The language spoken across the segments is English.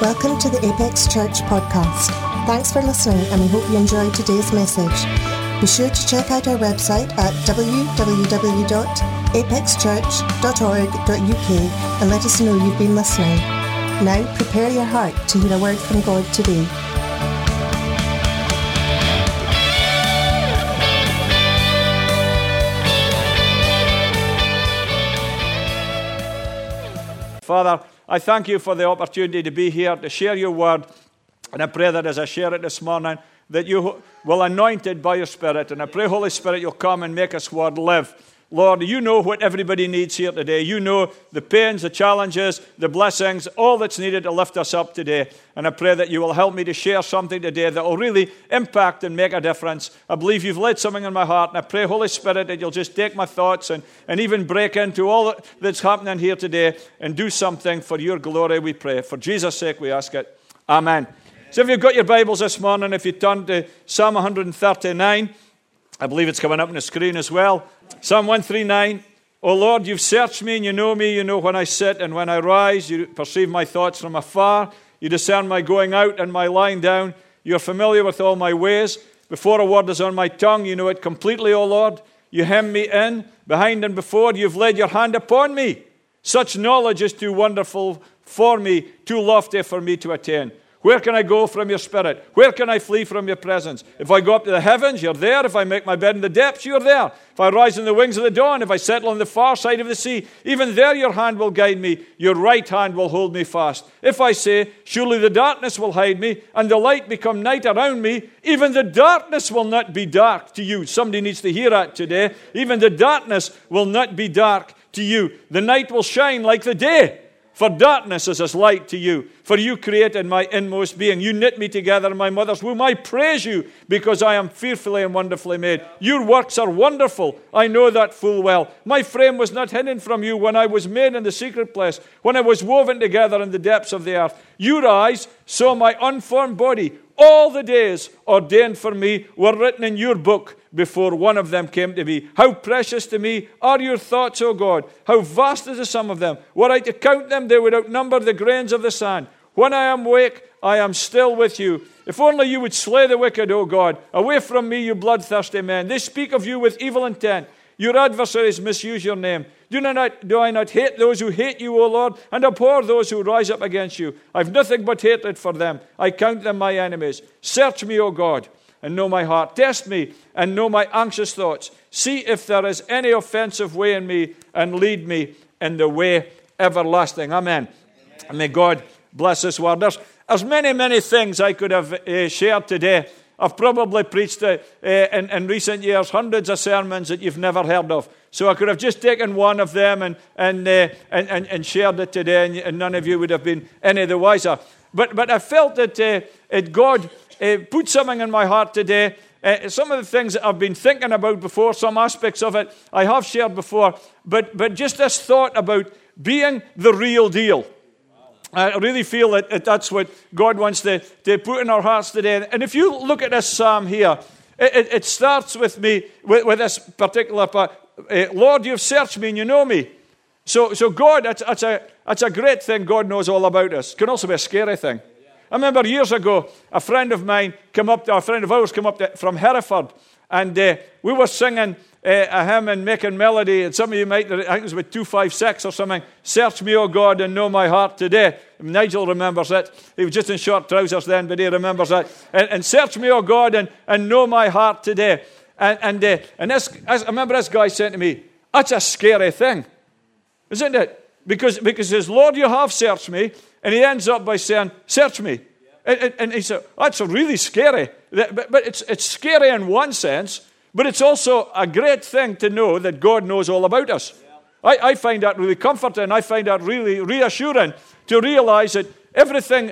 Welcome to the Apex Church podcast. Thanks for listening, and we hope you enjoyed today's message. Be sure to check out our website at www.apexchurch.org.uk and let us know you've been listening. Now, prepare your heart to hear a word from God today. Father, I thank you for the opportunity to be here to share your word. And I pray that as I share it this morning, that you will anoint it by your Spirit. And I pray, Holy Spirit, you'll come and make us word live. Lord, you know what everybody needs here today. You know the pains, the challenges, the blessings, all that's needed to lift us up today. And I pray that you will help me to share something today that will really impact and make a difference. I believe you've laid something in my heart, and I pray, Holy Spirit, that you'll just take my thoughts and even break into all that's happening here today and do something for your glory, we pray. For Jesus' sake, we ask it. Amen. So if you've got your Bibles this morning, if you turn to Psalm 139, I believe it's coming up on the screen as well. Psalm 139, O Lord, you've searched me and you know me. You know when I sit and when I rise. You perceive my thoughts from afar. You discern my going out and my lying down. You're familiar with all my ways. Before a word is on my tongue, you know it completely, O Lord. You hem me in, behind and before. You've laid your hand upon me. Such knowledge is too wonderful for me, too lofty for me to attain. Where can I go from your Spirit? Where can I flee from your presence? If I go up to the heavens, you're there. If I make my bed in the depths, you're there. If I rise in the wings of the dawn, if I settle on the far side of the sea, even there your hand will guide me. Your right hand will hold me fast. If I say, surely the darkness will hide me, and the light become night around me, even the darkness will not be dark to you. Somebody needs to hear that today. Even the darkness will not be dark to you. The night will shine like the day. For darkness is as light to you. For you created my inmost being. You knit me together in my mother's womb. I praise you because I am fearfully and wonderfully made. Your works are wonderful. I know that full well. My frame was not hidden from you when I was made in the secret place, when I was woven together in the depths of the earth. Your eyes saw my unformed body. All the days ordained for me were written in your book before one of them came to be. How precious to me are your thoughts, O God. How vast is the sum of them. Were I to count them, they would outnumber the grains of the sand. When I am awake, I am still with you. If only you would slay the wicked, O God. Away from me, you bloodthirsty men. They speak of you with evil intent. Your adversaries misuse your name. Do I not hate those who hate you, O Lord, and abhor those who rise up against you? I have nothing but hatred for them. I count them my enemies. Search me, O God, and know my heart. Test me and know my anxious thoughts. See if there is any offensive way in me, and lead me in the way everlasting. Amen. And may God bless this word. There's many things I could have shared today. I've probably preached in recent years hundreds of sermons that you've never heard of. So I could have just taken one of them and shared it today, and none of you would have been any the wiser. But I felt that God put something in my heart today. Some of the things that I've been thinking about before, some aspects of it I have shared before, but just this thought about being the real deal. I really feel that that's what God wants to put in our hearts today. And if you look at this psalm here, it starts with me, with this particular part. Lord, you've searched me and you know me. So God, that's a great thing. God knows all about us. It can also be a scary thing. I remember years ago, a friend of ours came up from Hereford, and we were singing a hymn and making melody, and some of you might, I think it was about 256 or something, Search me, O God, and know my heart today. Nigel remembers it. He was just in short trousers then, but he remembers that. And search me, O God, and know my heart today. And this, I remember this guy saying to me, that's a scary thing, isn't it? Because he says, Lord, you have searched me, and he ends up by saying, search me. And he said, that's really scary. But it's scary in one sense, but it's also a great thing to know that God knows all about us. Yeah. I find that really comforting. I find that really reassuring to realize that everything,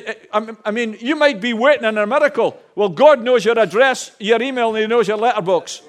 I mean, you might be waiting on a miracle. Well, God knows your address, your email, and He knows your letterbox.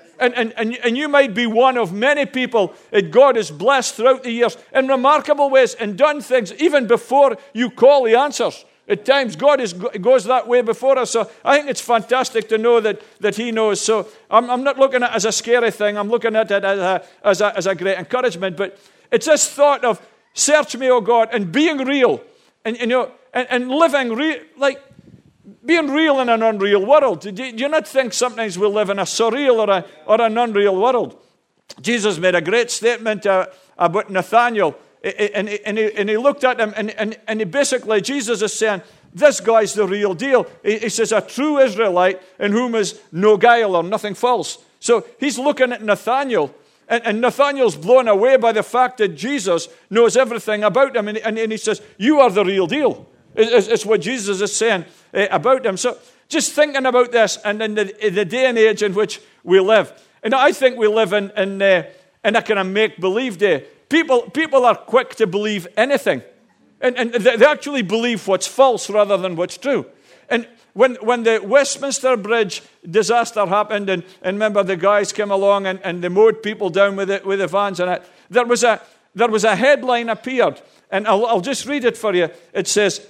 And you might be one of many people that God has blessed throughout the years in remarkable ways and done things even before you call the answers. At times, God goes that way before us. So I think it's fantastic to know that He knows. So I'm not looking at it as a scary thing. I'm looking at it as a great encouragement. But it's this thought of, search me, O God, and being real. And and living like being real in an unreal world. Do you not think sometimes we live in a surreal or an unreal world? Jesus made a great statement about Nathanael, and he looked at him, and he basically, Jesus is saying, this guy's the real deal. He says, a true Israelite in whom is no guile or nothing false. So he's looking at Nathanael, and Nathanael's blown away by the fact that Jesus knows everything about him, and he says, you are the real deal. It's what Jesus is saying about him. So just thinking about this, and in the day and age in which we live. And I think we live in a kind of make-believe day. People are quick to believe anything. And they actually believe what's false rather than what's true. And when the Westminster Bridge disaster happened, and remember the guys came along and they mowed people down with the vans and that, there was a headline appeared, and I'll just read it for you. It says,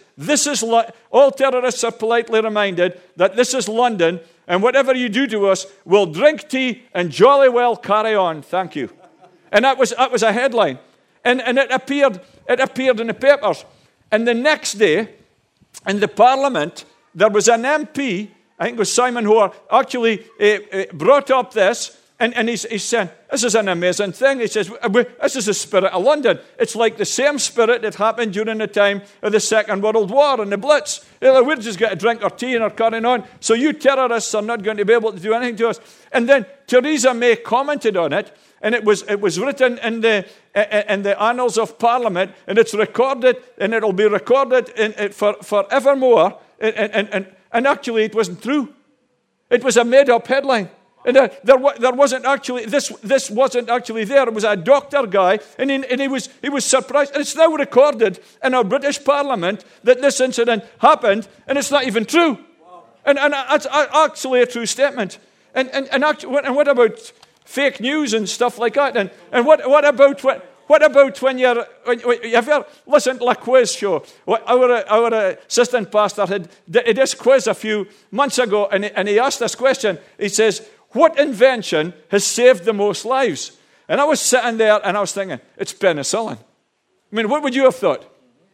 all terrorists are politely reminded that this is London, and whatever you do to us, we'll drink tea and jolly well carry on. Thank you. And that was a headline. And it appeared in the papers. And the next day, in the Parliament, there was an MP, I think it was Simon Hoare, actually brought up this, and he's saying, this is an amazing thing. He says, this is the spirit of London. It's like the same spirit that happened during the time of the Second World War and the Blitz. We're just going to drink our tea and are carrying on. So you terrorists are not going to be able to do anything to us. And then Theresa May commented on it, and it was written in the annals of Parliament, and it's recorded, and it'll be recorded forevermore. And actually, it wasn't true. It was a made-up headline. And there wasn't actually, this wasn't actually there. It was a doctor guy, and he was surprised. And it's now recorded in our British Parliament that this incident happened, and it's not even true. Wow. And it's actually a true statement. And what about fake news and stuff like that? And what about when you're, have you ever listened to a quiz show? Our assistant pastor had this quiz a few months ago, and he asked this question. He says, what invention has saved the most lives? And I was sitting there and I was thinking, it's penicillin. I mean, what would you have thought?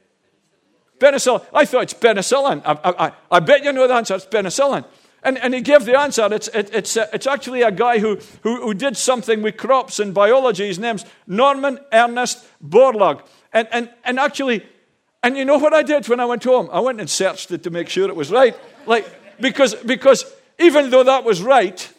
Penicillin. I thought it's penicillin. I bet you know the answer. It's penicillin. And he gave the answer. It's actually a guy who did something with crops in biology. His name's Norman Ernest Borlaug. And actually, and you know what I did when I went home? I went and searched it to make sure it was right. Because even though that was right,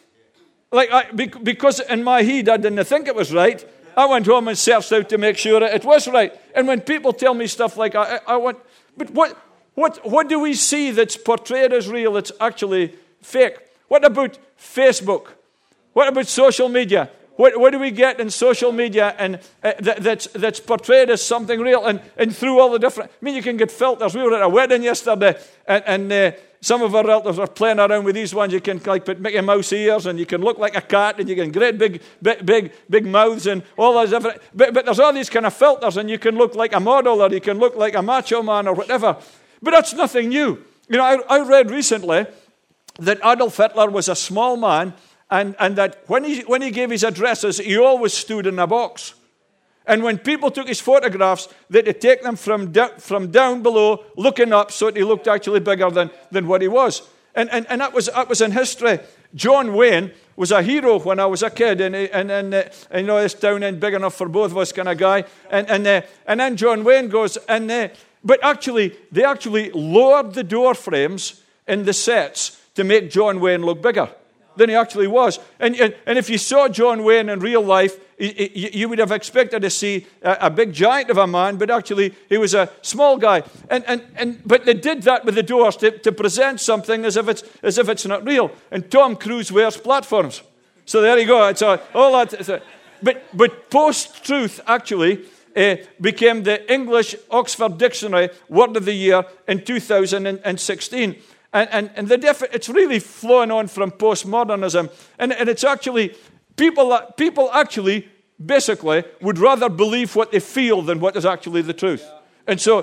because in my head I didn't think it was right, I went home and searched out to make sure it was right. And when people tell me stuff like I went, but what do we see that's portrayed as real that's actually fake? What about Facebook? What about social media? What do we get in social media and that's portrayed as something real? And through all the different, I mean, you can get filters. We were at a wedding yesterday, and some of our relatives are playing around with these ones. You can put Mickey Mouse ears, and you can look like a cat, and you can great big mouths and all those different. But there's all these kind of filters, and you can look like a model, or you can look like a macho man, or whatever. But that's nothing new. You know, I read recently that Adolf Hitler was a small man, and that when he gave his addresses, he always stood in a box. And when people took his photographs, they had to take them from down below, looking up, so that he looked actually bigger than what he was. And that was in history. John Wayne was a hero when I was a kid, and you know, this down in big enough for both of us kind of guy. And then John Wayne goes, but actually, they actually lowered the door frames in the sets to make John Wayne look bigger than he actually was. And if you saw John Wayne in real life, you would have expected to see a big giant of a man, but actually he was a small guy. But they did that with the doors to present something as if it's not real. And Tom Cruise wears platforms. So there you go. It's all that. But post-truth actually became the English Oxford Dictionary Word of the Year in 2016. And it's really flowing on from postmodernism. And it's actually, people actually basically would rather believe what they feel than what is actually the truth. And so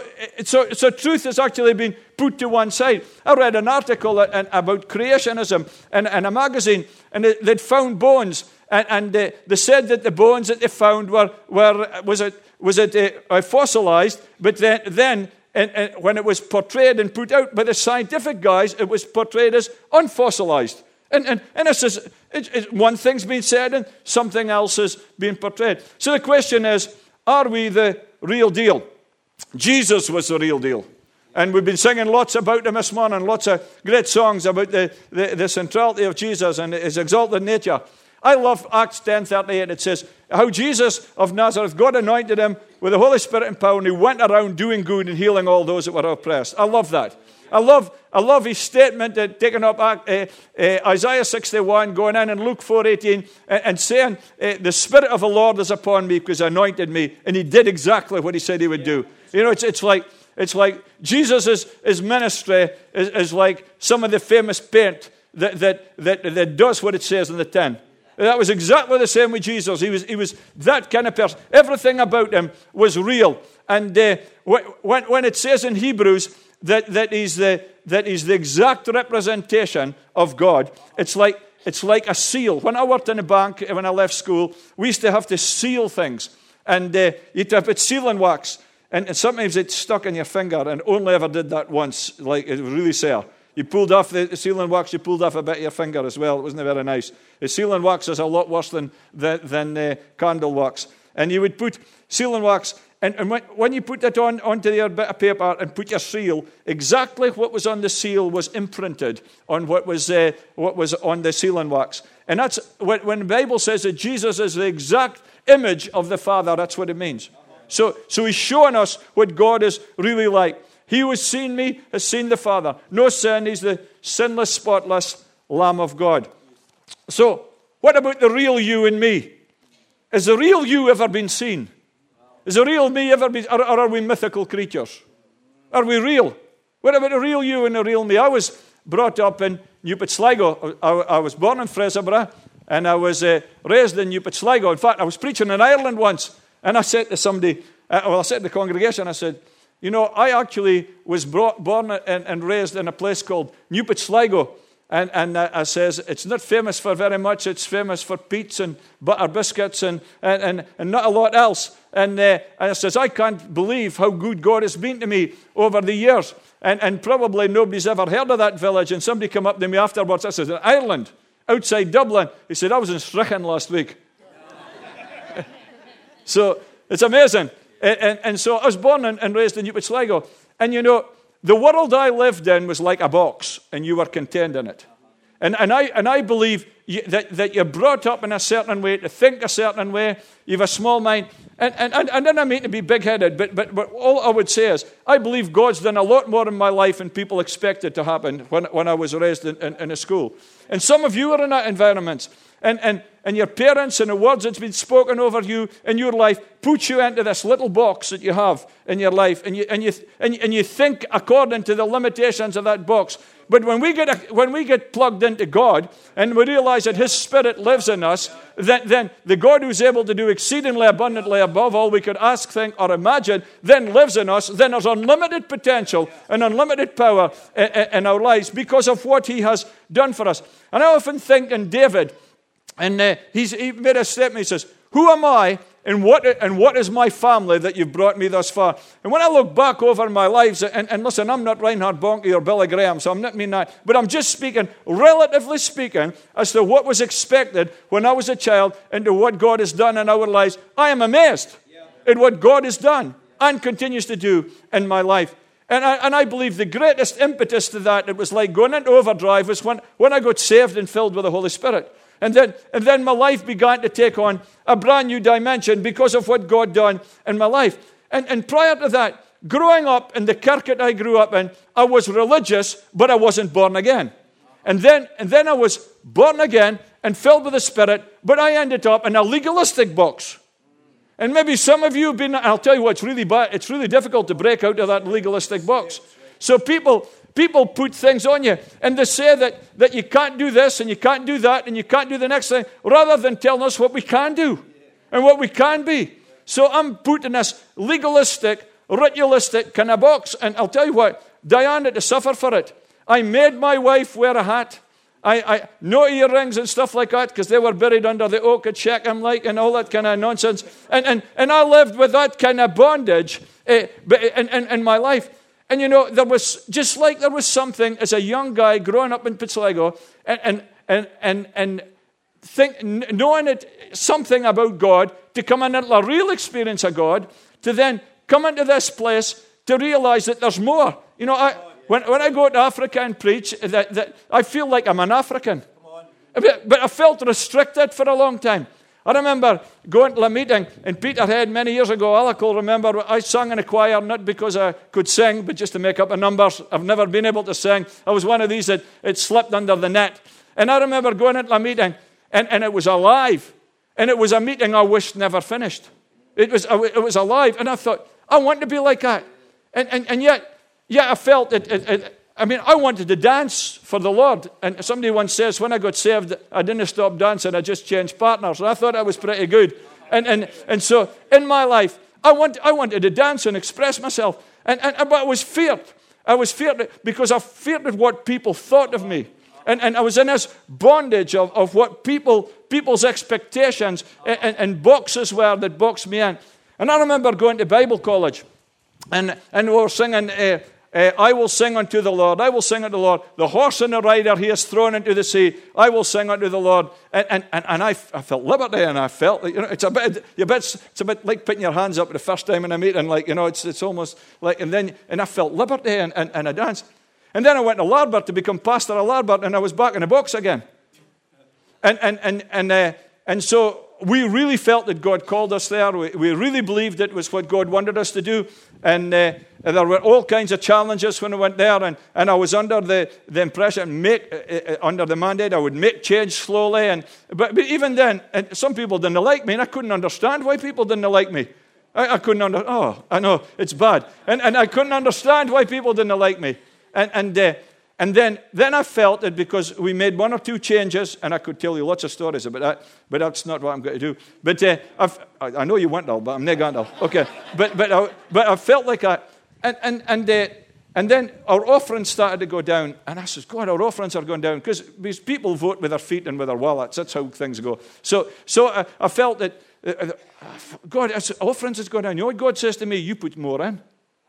truth has actually been put to one side. I read an article about creationism in a magazine, and they'd found bones, and they said that the bones that they found were fossilized, but then and when it was portrayed and put out by the scientific guys, it was portrayed as unfossilized. And it's one thing's being said and something else is being portrayed. So the question is, are we the real deal? Jesus was the real deal. And we've been singing lots about him this morning, lots of great songs about the centrality of Jesus and his exalted nature. I love Acts 10:38. It says, how Jesus of Nazareth, God anointed him with the Holy Spirit and power, and he went around doing good and healing all those that were oppressed. I love that. I love his statement that taking up Isaiah 61, going in and Luke 4:18, and saying, the Spirit of the Lord is upon me because he anointed me, and he did exactly what he said he would do. You know, it's like Jesus' ministry is like some of the famous paint that does what it says in the tin. That was exactly the same with Jesus. He was that kind of person. Everything about him was real. And when it says in Hebrews that he's the exact representation of God, it's like a seal. When I worked in a bank, when I left school, we used to have to seal things. And you'd have to put sealing wax. And sometimes it stuck in your finger, and only ever did that once. Like, it was really sore. You pulled off the sealing wax, you pulled off a bit of your finger as well. It wasn't very nice. The sealing wax is a lot worse than candle wax. And you would put sealing wax, and when you put that onto your bit of paper and put your seal, exactly what was on the seal was imprinted on what was on the sealing wax. And that's when the Bible says that Jesus is the exact image of the Father, that's what it means. So he's showing us what God is really like. He who has seen me has seen the Father. No sin, he's the sinless, spotless Lamb of God. So, what about the real you and me? Has the real you ever been seen? Has the real me ever been, or are we mythical creatures? Are we real? What about the real you and the real me? I was brought up in Newport Sligo. I was born in Fraserburgh, and I was raised in Newport Sligo. In fact, I was preaching in Ireland once, and I said to somebody, I said to the congregation, I said, you know, I actually was born and raised in a place called Newport Sligo. And I says, it's not famous for very much. It's famous for peats and butter biscuits and not a lot else. And I says, I can't believe how good God has been to me over the years. And probably nobody's ever heard of that village. And somebody came up to me afterwards. I said, in Ireland, outside Dublin. He said, I was in Strichen last week. So it's amazing. And so I was born and raised in Newport Sligo. And you know, the world I lived in was like a box, and you were contained in it. And I believe that you're brought up in a certain way, to think a certain way. You have a small mind. And I don't mean to be big-headed, but all I would say is, I believe God's done a lot more in my life than people expected to happen when I was raised in a school. And some of you are in that environment. And your parents and the words that's been spoken over you in your life put you into this little box that you have in your life, and you think according to the limitations of that box. But when we get plugged into God and we realize that His Spirit lives in us, then the God who's able to do exceedingly abundantly above all we could ask, think, or imagine, then lives in us. Then there's unlimited potential and unlimited power in our lives because of what He has done for us. And I often think in David. And he made a statement. He says, who am I and what is my family that you've brought me thus far? And when I look back over my lives, and listen, I'm not Reinhard Bonnke or Billy Graham, so I'm not meaning that, but I'm just speaking, relatively speaking, as to what was expected when I was a child and to what God has done in our lives. I am amazed at what God has done and continues to do in my life. And I believe the greatest impetus to that, it was like going into overdrive, was when I got saved and filled with the Holy Spirit. And then my life began to take on a brand new dimension because of what God done in my life. And prior to that, growing up in the kirk that I grew up in, I was religious, but I wasn't born again. And then I was born again and filled with the Spirit, but I ended up in a legalistic box. And maybe some of you have been, I'll tell you what, it's really bad. It's really difficult to break out of that legalistic box. So people put things on you, and they say that you can't do this, and you can't do that, and you can't do the next thing, rather than telling us what we can do and what we can be. So I'm put in this legalistic, ritualistic kind of box, and I'll tell you what, Diane had to suffer for it. I made my wife wear a hat. I no earrings and stuff like that, because they were buried under the oak at Shechem, and all that kind of nonsense. And I lived with that kind of bondage in my life. And there was, just like there was something as a young guy growing up in Pitsligo and knowing something about God, to come into a real experience of God, to then come into this place to realize that there's more. When I go to Africa and preach, that I feel like I'm an African. But I felt restricted for a long time. I remember going to a meeting in Peterhead many years ago. Alec will remember I sang in a choir, not because I could sing, but just to make up the numbers. I've never been able to sing. I was one of these that it slipped under the net. And I remember going into a meeting, and it was alive. And it was a meeting I wished never finished. It was alive. And I thought, I want to be like that. And yet I felt I wanted to dance for the Lord. And somebody once says, when I got saved, I didn't stop dancing, I just changed partners. And I thought that was pretty good. And so in my life, I wanted to dance and express myself. But I was feared. I was feared because I feared what people thought of me. And I was in this bondage of what people's expectations and boxes were that boxed me in. And I remember going to Bible college, and we were singing, I will sing unto the Lord, I will sing unto the Lord. The horse and the rider he has thrown into the sea, I will sing unto the Lord. And I felt liberty, and I felt, it's a bit like putting your hands up the first time in a meeting, it's almost like, and I felt liberty, and I danced. And then I went to Larbert to become pastor of Larbert, and I was back in the box again. And so we really felt that God called us there. We really believed it was what God wanted us to do. And there were all kinds of challenges when I went there. And I was under the impression, under the mandate, I would make change slowly. But even then, and some people didn't like me, and I couldn't understand why people didn't like me. I couldn't understand. Oh, I know, it's bad. And I couldn't understand why people didn't like me. And then I felt that because we made one or two changes, and I could tell you lots of stories about that, but that's not what I'm going to do. But I know you want to, but I'm not going to. Okay, but I felt like and then our offerings started to go down, and I says, God, our offerings are going down because people vote with their feet and with their wallets. That's how things go. So I felt that God, offerings is going down. You know what God says to me? You put more in.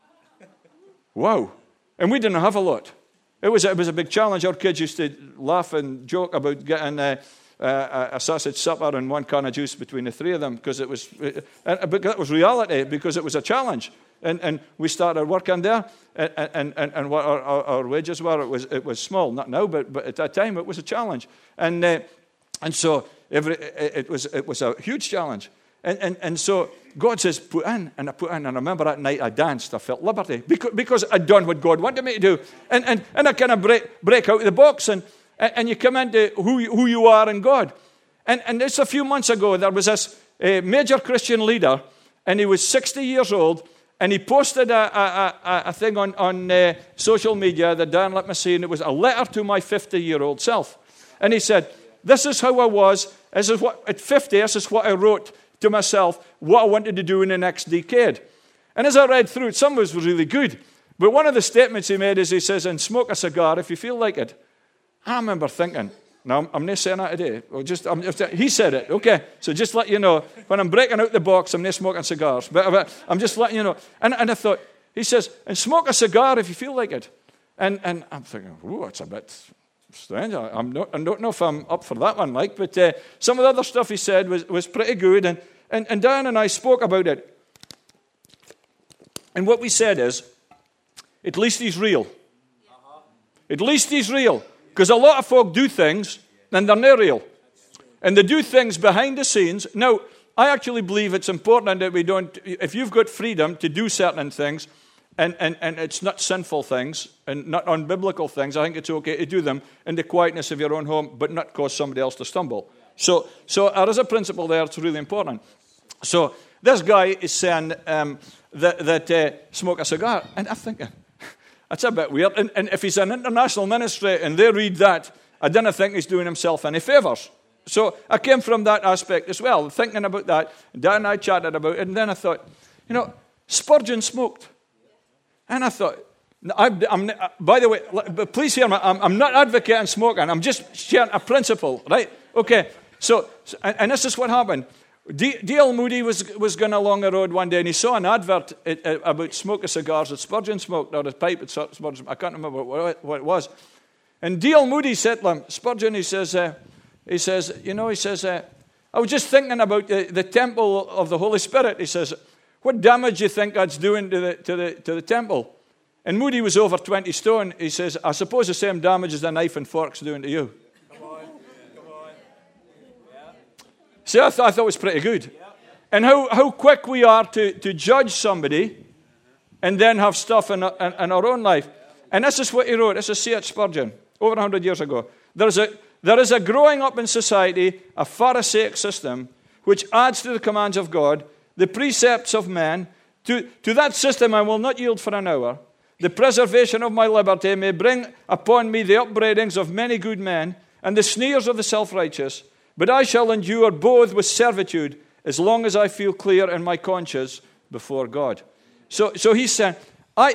Wow. And we didn't have a lot. It was a big challenge. Our kids used to laugh and joke about getting a sausage supper and one can of juice between the three of them, because but that was reality, because it was a challenge. And we started working there, and what our wages were, it was small. Not now, but at that time it was a challenge. And so it was a huge challenge. And so God says, put in, and I put in. And I remember that night I danced. I felt liberty because I'd done what God wanted me to do. And I kind of break out of the box, and you come into who you are in God. And just a few months ago, there was this major Christian leader, and he was 60 years old, and he posted a thing on social media that Dan let me see, and it was a letter to my 50-year-old self. And he said, this is how I was. At 50, this is what I wrote to myself, what I wanted to do in the next decade. And as I read through it, some of it was really good. But one of the statements he made is, he says, and smoke a cigar if you feel like it. I remember thinking, no, I'm not saying that today. He said it, okay. So just let you know, when I'm breaking out the box, I'm not smoking cigars. But I'm just letting you know. And I thought, he says, and smoke a cigar if you feel like it. And I'm thinking, ooh, it's a bit strange. I don't know if I'm up for that one, but some of the other stuff he said was pretty good, and Dan and I spoke about it. And what we said is, at least he's real. At least he's real. Because a lot of folk do things, and they're not real. And they do things behind the scenes. Now, I actually believe it's important that we don't, if you've got freedom to do certain things, and it's not sinful things and not unbiblical things, I think it's okay to do them in the quietness of your own home, but not cause somebody else to stumble. So there is a principle there that's really important. So this guy is saying that smoke a cigar, and I'm thinking, that's a bit weird. And if he's an international ministry and they read that, I didn't think he's doing himself any favours. So I came from that aspect as well, thinking about that. Dan and I chatted about it, and then I thought, Spurgeon smoked. And I thought, by the way, please hear me, I'm not advocating smoking. I'm just sharing a principle, right? Okay, so and this is what happened. D.L. Moody was going along the road one day, and he saw an advert about smoking cigars that Spurgeon smoked, or a pipe that Spurgeon, I can't remember what it was. And D.L. Moody said to him, Spurgeon, he says, I was just thinking about the temple of the Holy Spirit. He says, what damage do you think that's doing to the temple? And Moody was over 20 stone. He says, I suppose the same damage as a knife and fork's doing to you. Come on. Yeah. See, I thought it was pretty good. Yeah. And how quick we are to judge somebody and then have stuff in our own life. And this is what he wrote. This is C.H. Spurgeon, over 100 years ago. There is a growing up in society, a Pharisaic system, which adds to the commands of God, the precepts of man. To that system I will not yield for an hour. The preservation of my liberty may bring upon me the upbraidings of many good men and the sneers of the self-righteous, but I shall endure both with servitude as long as I feel clear in my conscience before God. So he's saying, I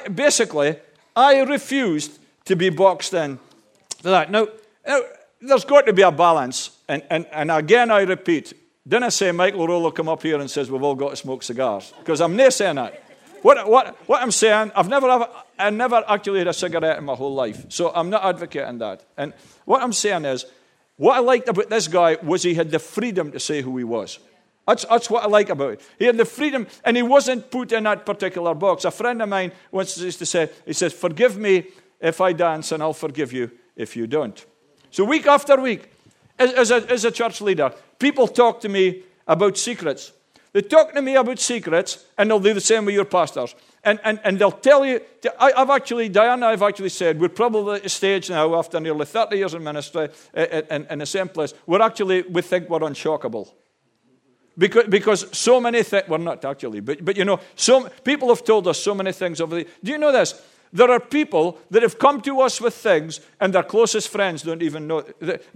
refused to be boxed in to that. Now, there's got to be a balance, and again I repeat, didn't I say Michael Rowe will come up here and says we've all got to smoke cigars? Because I'm not saying that. What I'm saying, I never actually had a cigarette in my whole life, so I'm not advocating that. And what I'm saying is, what I liked about this guy was he had the freedom to say who he was. That's what I like about it. He had the freedom, and he wasn't put in that particular box. A friend of mine once used to say, he says, forgive me if I dance, and I'll forgive you if you don't. So week after week, as a church leader, people talk to me about secrets. They talk to me about secrets, and they'll do the same with your pastors. And they'll tell you, I've actually said, we're probably at a stage now, after nearly 30 years in ministry, in the same place, we think we're unshockable. Because so many things, we're not actually, but you know, so people have told us so many things over the, do you know this? There are people that have come to us with things, and their closest friends don't even know.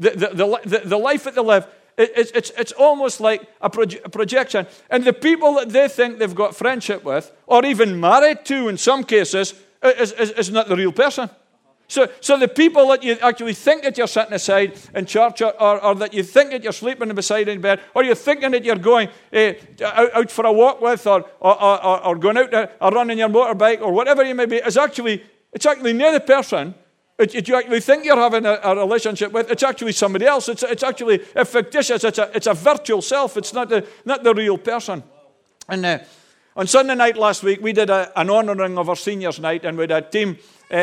The life that they live, it's almost like a projection. And the people that they think they've got friendship with, or even married to in some cases, is not the real person. So the people that you actually think that you're sitting aside in church, or that you think that you're sleeping beside in bed, or you're thinking that you're going out for a walk with, or going out or running your motorbike, or whatever you may be, it's actually not the person you actually think you're having a relationship with. It's actually somebody else. It's actually a fictitious. It's a virtual self. It's not the real person. And on Sunday night last week, we did an honouring of our seniors' night, and we had a team,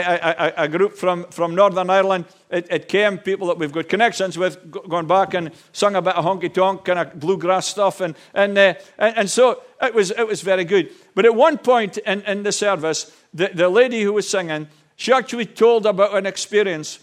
a group from Northern Ireland. It came, people that we've got connections with, gone back and sung a bit of honky-tonk, kind of bluegrass stuff, and so it was very good. But at one point in the service, the lady who was singing, she actually told about an experience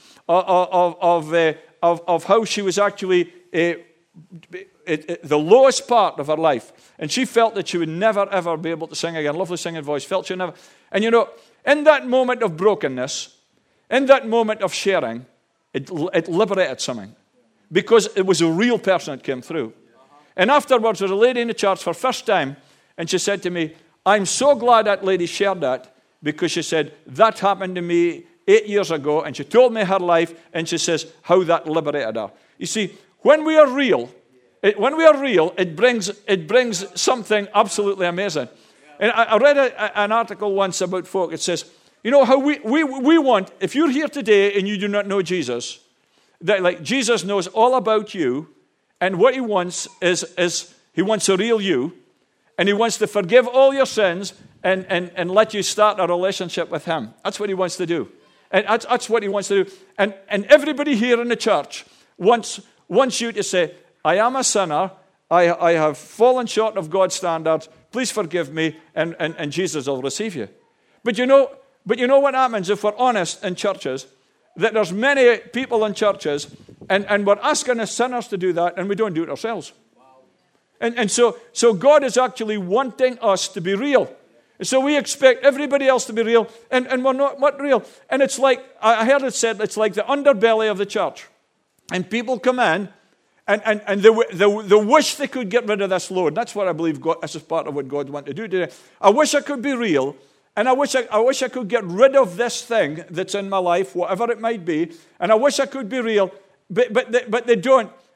of how she was actually the lowest part of her life. And she felt that she would never, ever be able to sing again. Lovely singing voice. Felt she would never. And you know, in that moment of brokenness, in that moment of sharing, it liberated something. Because it was a real person that came through. And afterwards, there was a lady in the church for the first time, and she said to me, I'm so glad that lady shared that, because she said, that happened to me 8 years ago, and she told me her life, and she says how that liberated her. You see, when we are real, it brings something absolutely amazing. And I read an article once about folk. It says, you know how we want, if you're here today and you do not know Jesus, that like Jesus knows all about you, and what he wants is he wants a real you, and he wants to forgive all your sins and let you start a relationship with him. That's what he wants to do. And that's what he wants to do. And everybody here in the church wants you to say, I am a sinner. I have fallen short of God's standards. Please forgive me, and Jesus will receive you. But you know what happens if we're honest in churches? That there's many people in churches, and we're asking as sinners to do that, and we don't do it ourselves. And so God is actually wanting us to be real. And so we expect everybody else to be real, and we're not real. And it's like, I heard it said, it's like the underbelly of the church. And people come in, and they wish they could get rid of this load. That's what I believe this is part of what God wants to do today. I wish I could be real, and I wish I could get rid of this thing that's in my life, whatever it might be, and I wish I could be real, but they don't.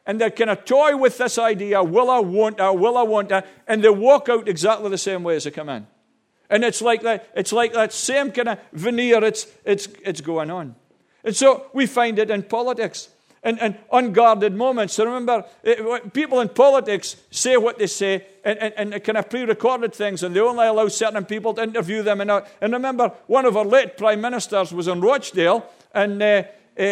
and they kind of toy with this idea, will I, won't I, will I, won't I, and they walk out exactly the same way as they come in. And it's like that same kind of veneer, it's going on. And so we find it in politics. And unguarded moments. So remember, people in politics say what they say and kind of pre-recorded things, and they only allow certain people to interview them. And remember, one of our late prime ministers was in Rochdale, and a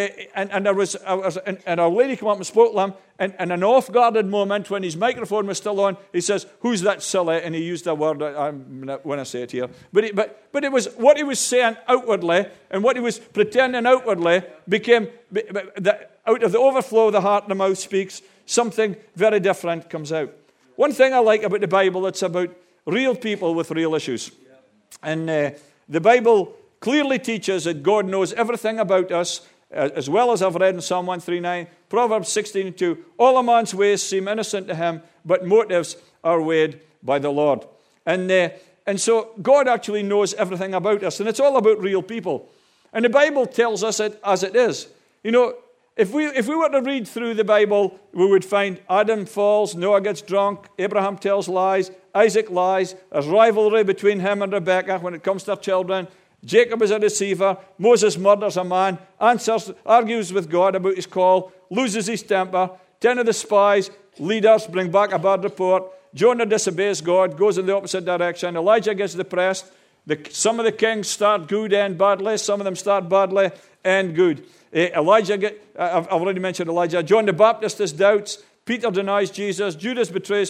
lady came up and spoke to him, and in an off-guarded moment, when his microphone was still on, he says, "Who's that silly?" And he used a word, I'm not going to say it here. But it was what he was saying outwardly, and what he was pretending outwardly became, out of the overflow of the heart, the mouth speaks. Something very different comes out. One thing I like about the Bible, it's about real people with real issues. And the Bible clearly teaches that God knows everything about us, as well as I've read in Psalm 139, Proverbs 16:2. All a man's ways seem innocent to him, but motives are weighed by the Lord. And so God actually knows everything about us, and it's all about real people. And the Bible tells us it as it is. You know, if we were to read through the Bible, we would find Adam falls, Noah gets drunk, Abraham tells lies, Isaac lies, there's rivalry between him and Rebekah when it comes to their children, Jacob is a deceiver, Moses murders a man, argues with God about his call, loses his temper, 10 of the spies, leaders, bring back a bad report, Jonah disobeys God, goes in the opposite direction, Elijah gets depressed, some of the kings start good, end badly, some of them start badly, end good. I've already mentioned Elijah. John the Baptist has doubts. Peter denies Jesus. Judas betrays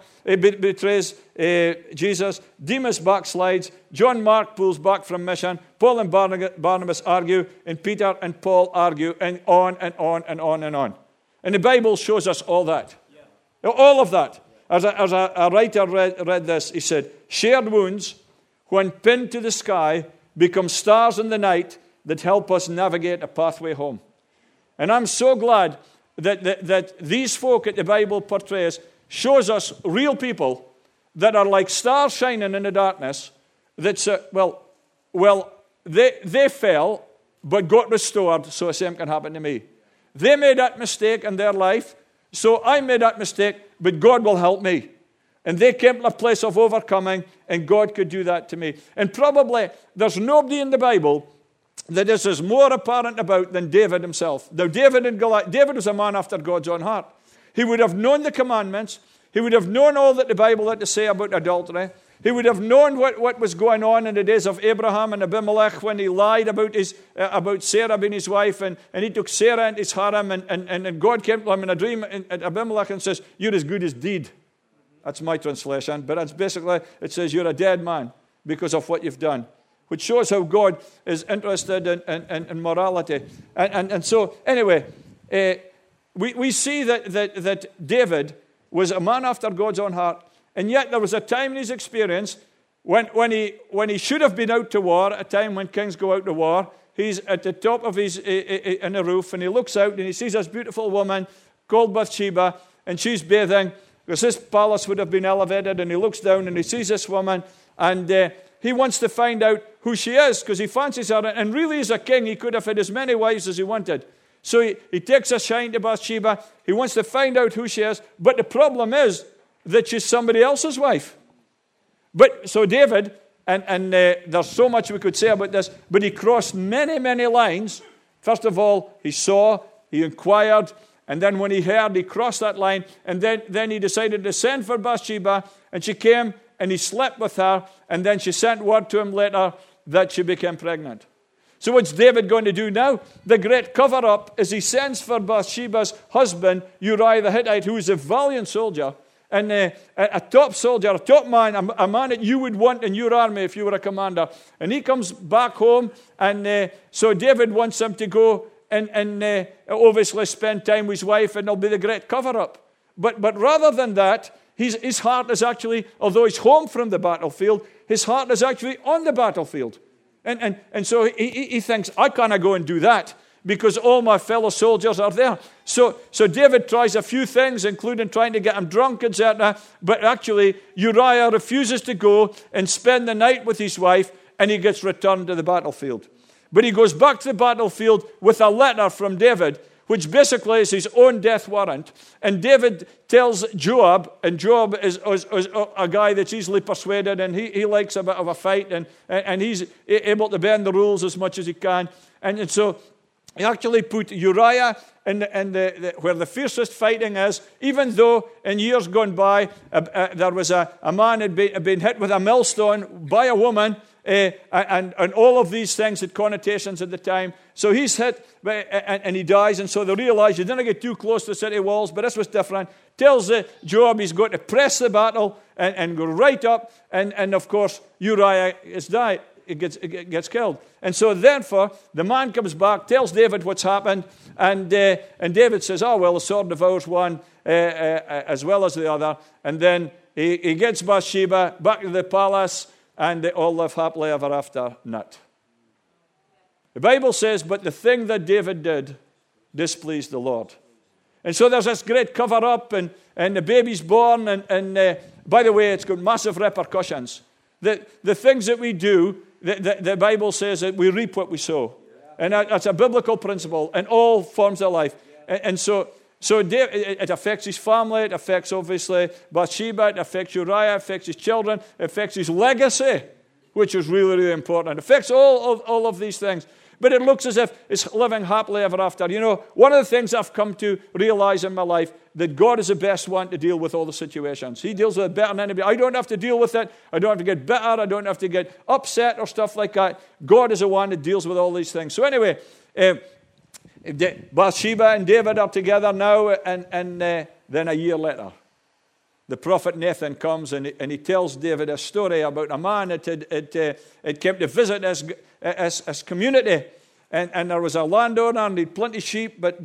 Jesus. Demas backslides. John Mark pulls back from mission. Paul and Barnabas argue, and Peter and Paul argue, and on and on and on and on. And the Bible shows us all that. Yeah. All of that. As a writer read this, he said, shared wounds, when pinned to the sky, become stars in the night that help us navigate a pathway home. And I'm so glad that these folk that the Bible portrays shows us real people that are like stars shining in the darkness that say, they fell but got restored so the same can happen to me. They made that mistake in their life, so I made that mistake, but God will help me. And they came to a place of overcoming, and God could do that to me. And probably there's nobody in the Bible that this is more apparent about than David himself. Now, David was a man after God's own heart. He would have known the commandments. He would have known all that the Bible had to say about adultery. He would have known what was going on in the days of Abraham and Abimelech when he lied about Sarah being his wife, and he took Sarah into his harem, and God came to him in a dream at Abimelech and says, "You're as good as dead." That's my translation, but it's basically, it says, "You're a dead man because of what you've done," which shows how God is interested in morality. And so, anyway, we see that David was a man after God's own heart, and yet there was a time in his experience when he should have been out to war, a time when kings go out to war. He's at the top of in a roof, and he looks out, and he sees this beautiful woman called Bathsheba, and she's bathing, because this palace would have been elevated, and he looks down, and he sees this woman, and he wants to find out who she is, because he fancies her. And really, as a king, he could have had as many wives as he wanted. So he takes a shine to Bathsheba. He wants to find out who she is. But the problem is that she's somebody else's wife. So David, and there's so much we could say about this, but he crossed many, many lines. First of all, he saw, he inquired, and then when he heard, he crossed that line. And then he decided to send for Bathsheba, and she came, and he slept with her, and then she sent word to him later that she became pregnant. So what's David going to do now? The great cover-up is he sends for Bathsheba's husband, Uriah the Hittite, who is a valiant soldier, and a top soldier, a top man, a man that you would want in your army if you were a commander. And he comes back home, and so David wants him to go and obviously spend time with his wife, and there'll be the great cover-up. But rather than that, his heart is actually, although he's home from the battlefield, his heart is actually on the battlefield. And so he thinks, I can't go and do that because all my fellow soldiers are there. So David tries a few things, including trying to get him drunk, etc. But actually, Uriah refuses to go and spend the night with his wife, and he gets returned to the battlefield. But he goes back to the battlefield with a letter from David, which basically is his own death warrant. And David tells Joab, and Joab is a guy that's easily persuaded, and he likes a bit of a fight, and he's able to bend the rules as much as he can. And so he actually put Uriah in where the fiercest fighting is, even though in years gone by, there was a man had been hit with a millstone by a woman, and all of these things had connotations at the time. So he's hit, and he dies, and so they realize you didn't get too close to the city walls, but this was different. Tells Joab he's got to press the battle and go right up, and of course, Uriah is died. It gets killed. And so therefore, the man comes back, tells David what's happened, and David says, oh, well, the sword devours one as well as the other. And then he gets Bathsheba back to the palace, and they all live happily ever after. Not. The Bible says, but the thing that David did displeased the Lord. And so there's this great cover-up, and the baby's born, and by the way, it's got massive repercussions. The things that we do, the Bible says that we reap what we sow. And that's a biblical principle in all forms of life. And so it affects his family, it affects, obviously, Bathsheba, it affects Uriah, it affects his children, it affects his legacy, which is really, really important. It affects all of these things. But it looks as if it's living happily ever after. You know, one of the things I've come to realize in my life, that God is the best one to deal with all the situations. He deals with it better than anybody. I don't have to deal with it. I don't have to get bitter. I don't have to get upset or stuff like that. God is the one that deals with all these things. So anyway, Bathsheba and David are together now, and then a year later, the prophet Nathan comes and he tells David a story about a man that had came to visit his community. And there was a landowner and he had plenty of sheep, but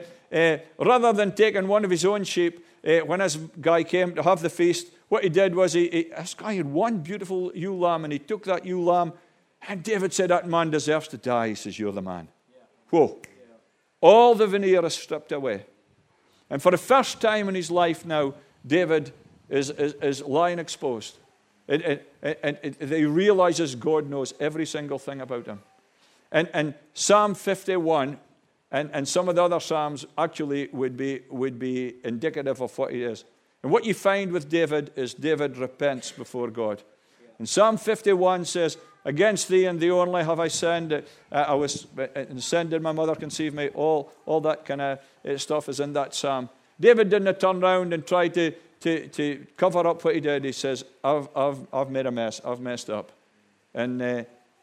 rather than taking one of his own sheep, when this guy came to have the feast, what he did was this guy had one beautiful ewe lamb, and he took that ewe lamb, and David said, that man deserves to die. He says, you're the man. Yeah. Whoa. Yeah. All the veneer is stripped away. And for the first time in his life now, David is lying exposed. And he realizes God knows every single thing about him. And Psalm 51 and some of the other Psalms actually would be indicative of what he is. And what you find with David is David repents before God. And Psalm 51 says, against thee and thee only have I sinned. I was sinned and my mother conceived me. All that kind of stuff is in that psalm. David didn't turn around and try to cover up what he did. He says, I've made a mess. I've messed up. And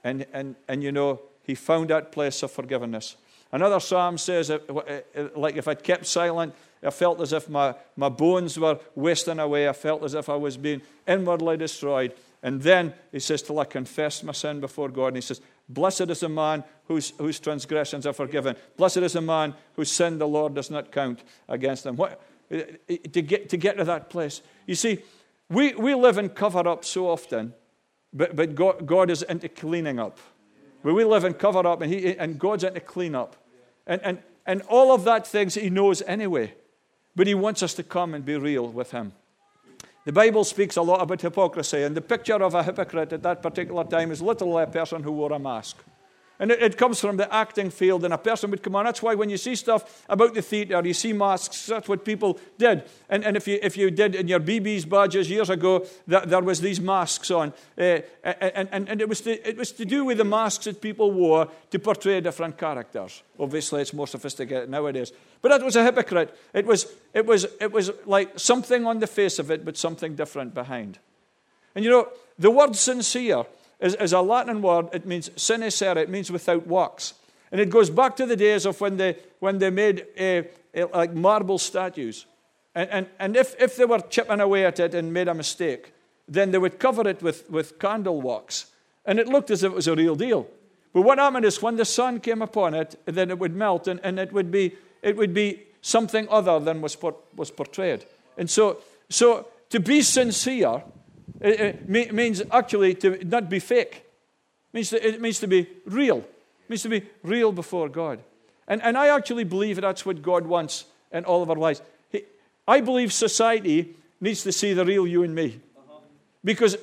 you know, he found that place of forgiveness. Another psalm says, like if I'd kept silent, I felt as if my bones were wasting away. I felt as if I was being inwardly destroyed. And then he says, till I confessed my sin before God. And he says, blessed is the man whose transgressions are forgiven. Blessed is the man whose sin the Lord does not count against them. To get to that place. You see, we live in cover up so often, but God is into cleaning up. We live in cover up, and God's into clean up. And all of that things he knows anyway. But he wants us to come and be real with him. The Bible speaks a lot about hypocrisy, and the picture of a hypocrite at that particular time is literally a person who wore a mask. And it comes from the acting field, and a person would come on. That's why when you see stuff about the theatre, you see masks. That's what people did. And if you did in your BB's badges years ago, there was these masks on. And it was to do with the masks that people wore to portray different characters. Obviously, it's more sophisticated nowadays. But that was a hypocrite. It was like something on the face of it, but something different behind. And you know, the word sincere is a Latin word. It means sincere. It means without works. And it goes back to the days of when they made like marble statues. And if they were chipping away at it and made a mistake, then they would cover it with candle wax. And it looked as if it was a real deal. But what happened is when the sun came upon it, then it would melt, and it would be something other than was portrayed. And so to be sincere, it means actually to not be fake. It means to be real. It means to be real before God. And I actually believe that's what God wants in all of our lives. I believe society needs to see the real you and me. Because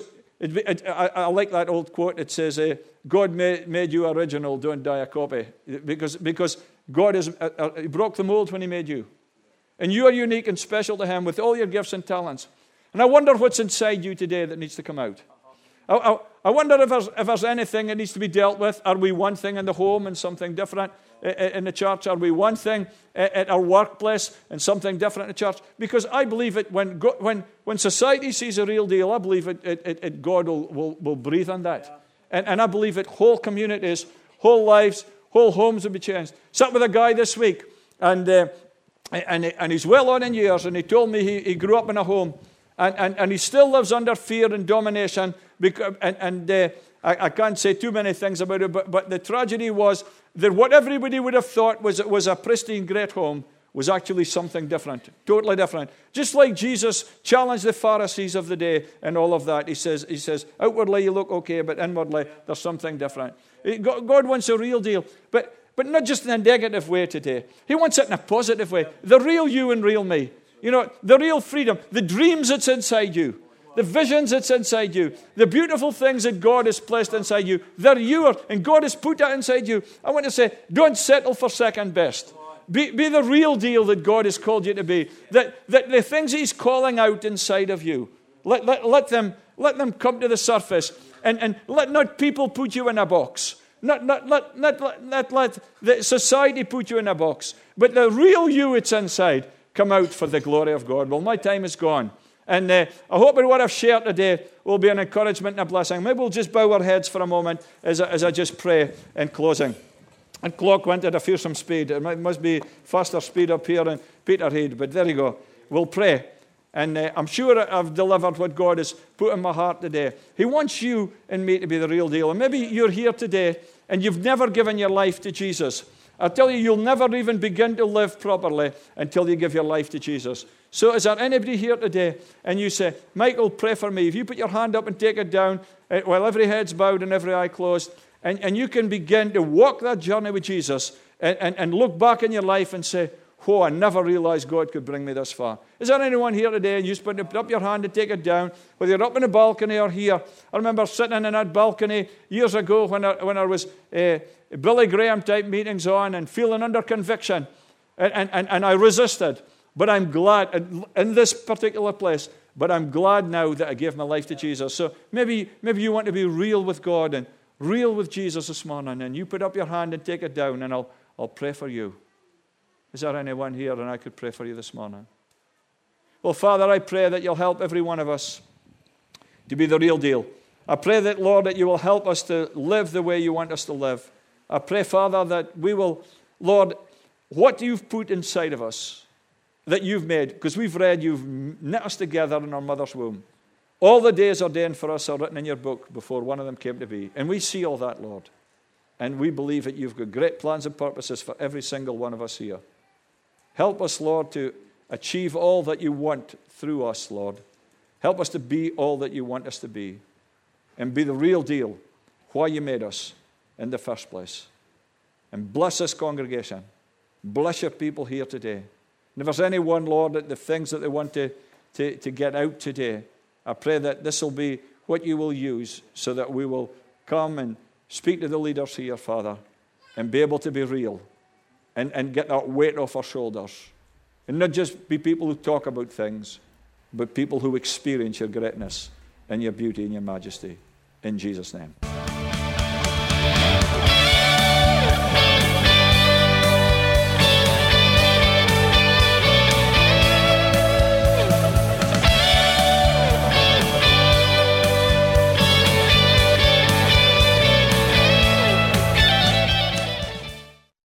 I like that old quote. It says, God made you original, don't die a copy. Because God He broke the mold when He made you. And you are unique and special to Him with all your gifts and talents. And I wonder what's inside you today that needs to come out. I wonder if there's anything that needs to be dealt with. Are we one thing in the home and something different in the church? Are we one thing at our workplace and something different in the church? Because I believe it when society sees a real deal, I believe God will breathe on that. And I believe it whole communities, whole lives, whole homes will be changed. Sat with a guy this week, and he's well on in years, and he told me he grew up in a home, and he still lives under fear and domination. I can't say too many things about it, but the tragedy was that what everybody would have thought was a pristine, great home was actually something different, totally different. Just like Jesus challenged the Pharisees of the day and all of that. He says, outwardly you look okay, but inwardly there's something different. God wants a real deal, but not just in a negative way today. He wants it in a positive way. The real you and real me. You know, the real freedom, the dreams that's inside you, the visions that's inside you, the beautiful things that God has placed inside you, they're yours, and God has put that inside you. I want to say, don't settle for second best. Be the real deal that God has called you to be. That the things He's calling out inside of you, let them come to the surface, and let not people put you in a box. Not let the society put you in a box, but the real you that's inside come out for the glory of God. Well, my time is gone. And I hope that what I've shared today will be an encouragement and a blessing. Maybe we'll just bow our heads for a moment as I just pray in closing. And clock went at a fearsome speed. It must be faster speed up here in Peterhead, but there you go. We'll pray. And I'm sure I've delivered what God has put in my heart today. He wants you and me to be the real deal. And maybe you're here today and you've never given your life to Jesus. I tell you, you'll never even begin to live properly until you give your life to Jesus. So is there anybody here today and you say, Michael, pray for me. If you put your hand up and take it down while every head's bowed and every eye closed, and you can begin to walk that journey with Jesus and look back in your life and say, oh, I never realized God could bring me this far. Is there anyone here today and you just put up your hand and take it down, whether you're up in the balcony or here? I remember sitting in that balcony years ago when I was Billy Graham type meetings on and feeling under conviction, and I resisted. But I'm glad in this particular place. But I'm glad now that I gave my life to Jesus. So maybe you want to be real with God and real with Jesus this morning, and you put up your hand and take it down, and I'll pray for you. Is there anyone here and I could pray for you this morning? Well, Father, I pray that you'll help every one of us to be the real deal. I pray that, Lord, that you will help us to live the way you want us to live. I pray, Father, that we will, Lord, what you've put inside of us, that you've made, because we've read you've knit us together in our mother's womb. All the days ordained for us are written in your book before one of them came to be. And we see all that, Lord. And we believe that you've got great plans and purposes for every single one of us here. Help us, Lord, to achieve all that you want through us, Lord. Help us to be all that you want us to be. And be the real deal, why you made us in the first place. And bless this congregation. Bless your people here today. And if there's anyone, Lord, that the things that they want to get out today, I pray that this will be what you will use so that we will come and speak to the leaders here, Father, and be able to be real and get that weight off our shoulders. And not just be people who talk about things, but people who experience your greatness and your beauty and your majesty. In Jesus' name.